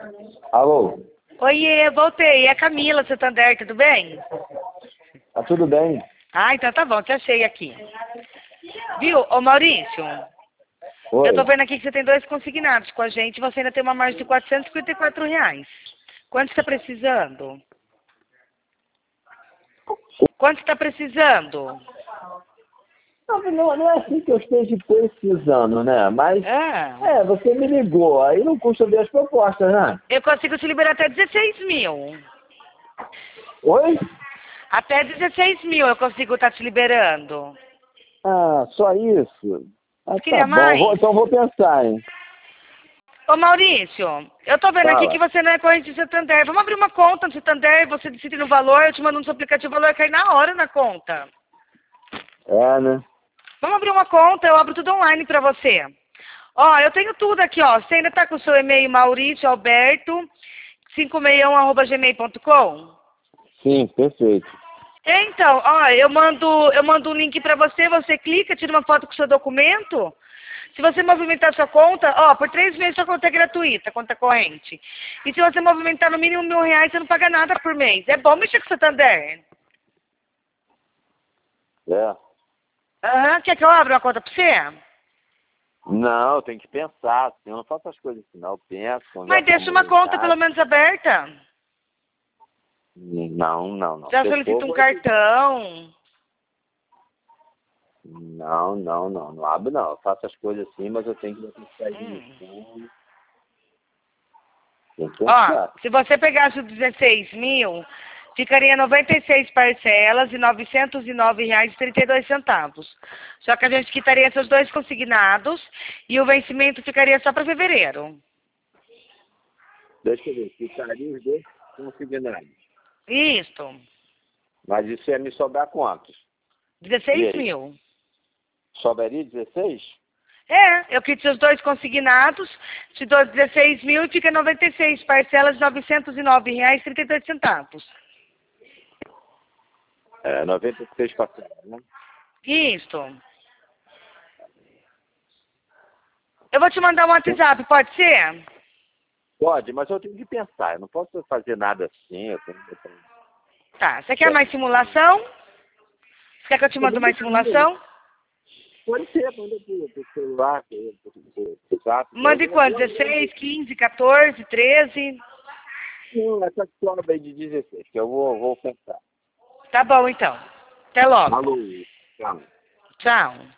Alô? Oiê, voltei. É a Camila, Santander, tudo bem? Tá tudo bem? Ah, então tá bom, te achei aqui. Viu, ô Maurício, eu Oi? tô vendo aqui que você tem 2 consignados com a gente, você ainda tem uma margem de R$ 454. Quanto você tá precisando? Quanto você tá precisando? Não é assim que eu esteja precisando, né? Mas, Ah, você me ligou, aí não custa ver as propostas, né? eu consigo te liberar até 16 mil. Oi? Até 16 mil eu consigo estar te liberando. Ah, só isso? Ah, Você tá queria bom. mais? Então vou pensar, hein? Ô Maurício, eu tô vendo aqui que Fala. você não é corrente de Santander. Vamos abrir uma conta no Santander, você decide no valor, eu te mando no seu aplicativo, o valor cai na hora na conta. É, né? Vamos abrir uma conta, eu abro tudo online pra você. Ó, eu tenho tudo aqui, ó. Você ainda tá com o seu e-mail mauricioalberto561@gmail.com? Sim, perfeito. Então, ó, eu mando um link pra você, você clica, tira uma foto com o seu documento. Se você movimentar sua conta, ó, por 3 meses sua conta é gratuita, conta corrente. E se você movimentar no mínimo R$ 1.000, você não paga nada por mês. É bom mexer com o Santander. É. Aham, quer que eu abra uma conta pra você? Não, tem que pensar. Assim, eu não faço as coisas assim, não. Eu penso, Mas converso com a deixa uma mulher em conta pelo casa. menos aberta. Não. Já Se for, solicita um vou abrir. cartão. Não abro, não. Eu faço as coisas assim, mas eu tenho que pensar Hum. nisso. Tem que Ó, pensar. se você pegasse os 16 mil, ficaria 96 parcelas e R$ 909,32. Só que a gente quitaria esses 2 consignados e o vencimento ficaria só para fevereiro. Deixa eu ver. Ficaria os dois consignados. Isto, Mas isso ia me sobrar quantos? E 16 aí? mil. Sobraria 16? É, eu quito os 2 consignados, te dou 16 mil e fica 96 parcelas de R$ 909,32. É, 96 parcelas, né? Isto. Eu vou te mandar um WhatsApp, pode ser? Pode, mas eu tenho que pensar. Eu não posso fazer nada assim. Eu tenho que... Tá, você quer mais simulação? Você quer que eu te mando mais simulação? Pode ser, manda pro celular, pro zap. Mande quanto? 16, 15, 14, 13? Não, essa sobra aí de 16, que eu vou pensar. Tá bom, então. Até logo. Falou. Tchau. Tchau.